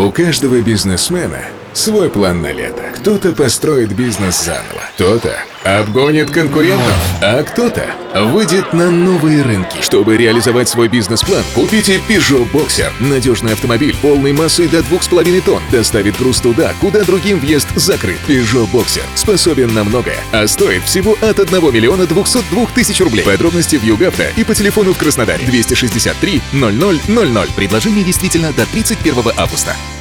У каждого бизнесмена свой план на лето. Кто-то построит бизнес заново, кто-то обгонит конкурентов, а кто-то выйдет на новые рынки. Чтобы реализовать свой бизнес-план, купите Peugeot Boxer. Надежный автомобиль полной массой до 2,5 тонн доставит груз туда, куда другим въезд закрыт. Peugeot Boxer способен на многое, а стоит всего от 1 миллиона 202 тысяч рублей. Подробности в Югавто и по телефону в Краснодаре 263 0000. Предложение действительно до 31 августа.